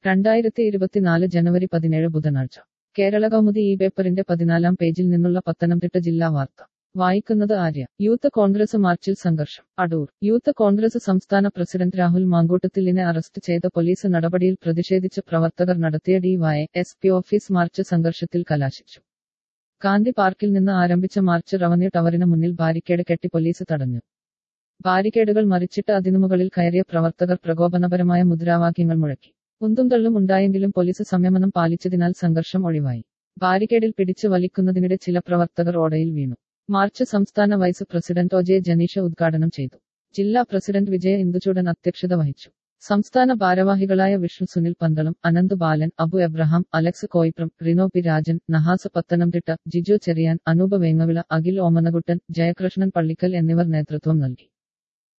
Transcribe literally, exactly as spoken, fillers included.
രണ്ടായിരത്തി ഇരുപത്തിനാല് ജനുവരി പതിനേഴ് ബുധനാഴ്ച കേരള കൗമുദി ഈ പേപ്പറിന്റെ പതിനാലാം പേജിൽ നിന്നുള്ള പത്തനംതിട്ട ജില്ലാ വാർത്ത വായിക്കുന്നത് ആര്യ. യൂത്ത് കോൺഗ്രസ് മാർച്ചിൽ സംഘർഷം. അടൂർ. യൂത്ത് കോൺഗ്രസ് സംസ്ഥാന പ്രസിഡന്റ് രാഹുൽ മാങ്കൂട്ടത്തിലിനെ അറസ്റ്റ് ചെയ്ത പോലീസ് നടപടിയിൽ പ്രതിഷേധിച്ച് പ്രവർത്തകർ നടത്തിയ D Y S P office march സംഘർഷത്തിൽ കലാശിച്ചു. ഗാന്ധി പാർക്കിൽ നിന്ന് ആരംഭിച്ച മാർച്ച് റവന്യൂ ടവറിന് മുന്നിൽ ബാരിക്കേഡ് കെട്ടി പോലീസ് തടഞ്ഞു. ബാരിക്കേഡുകൾ മറിച്ചിട്ട് അതിനുമുകളിൽ കയറിയ പ്രവർത്തകർ പ്രകോപനപരമായ മുദ്രാവാക്യങ്ങൾ മുഴക്കി. ഉന്തും തള്ളും ഉണ്ടായെങ്കിലും പോലീസ് സംയമനം പാലിച്ചതിനാൽ സംഘർഷം ഒഴിവായി. ബാരിക്കേഡിൽ പിടിച്ച് വലിക്കുന്നതിനിടെ ചില പ്രവർത്തകർ ഓടയിൽ വീണു. മാർച്ച് സംസ്ഥാന vice president O J Janeesh ഉദ്ഘാടനം ചെയ്തു. ജില്ലാ പ്രസിഡന്റ് വിജയ ഇന്ദുചൂടൻ അധ്യക്ഷത വഹിച്ചു. സംസ്ഥാന ഭാരവാഹികളായ വിഷ്ണു സുനിൽ പന്തളം, അനന്ത് ബാലൻ, അബു എബ്രഹാം, അലക്സ് കോയിപ്രം, റിനോ പി രാജൻ, നഹാസ് പത്തനംതിട്ട, ജിജു ചെറിയാൻ, അനൂപ് വേങ്ങവിള, അഖിൽ ഓമനകുട്ടൻ, ജയകൃഷ്ണൻ പള്ളിക്കൽ എന്നിവർ നേതൃത്വം നൽകി.